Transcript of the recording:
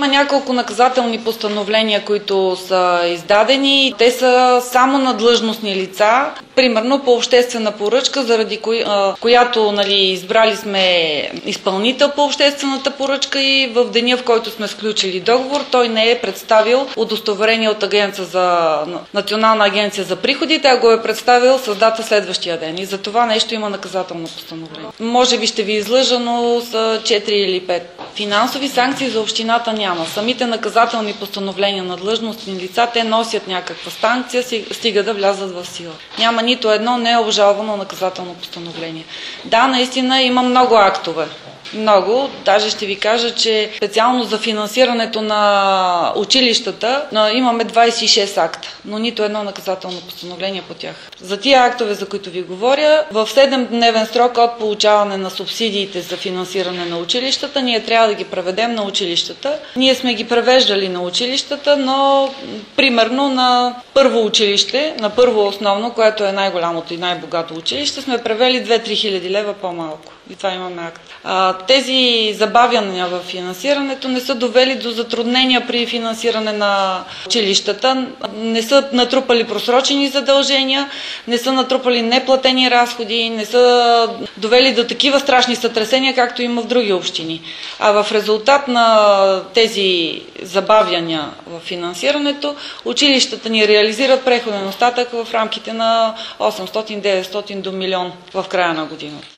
Има няколко наказателни постановления, които са издадени. Те са само на длъжностни лица. Примерно по обществена поръчка, заради която избрали сме изпълнител по обществената поръчка и в деня, в който сме сключили договор, той не е представил удостоверение от Национална агенция за приходите, а го е представил с дата следващия ден. И за това нещо има наказателно постановление. Може би ще ви излъжа, но са 4 или 5. Финансови санкции за общината няма. Самите наказателни постановления на длъжностни лица, те носят някаква санкция, стига да влязат в сила. Няма нито едно необжалвано наказателно постановление. Да, наистина има много актове. Много. Даже ще ви кажа, че специално за финансирането на училищата имаме 26 акта, но нито едно наказателно постановление по тях. За тия актове, за които ви говоря, в 7-дневен срок от получаване на субсидиите за финансиране на училищата, ние трябва да ги преведем на училищата. Ние сме ги превеждали на училищата, но примерно на първо училище, на първо основно, което е най-голямото и най-богато училище, сме превели 2-3 хиляди лева по-малко. И това имаме акт. Тези забавяния в финансирането не са довели до затруднения при финансиране на училищата, не са натрупали просрочени задължения, не са натрупали неплатени разходи, не са довели до такива страшни сътресения, както има в други общини. А в резултат на тези забавяния в финансирането, училищата ни реализират преходен остатък в рамките на 800-900 до милион в края на годината.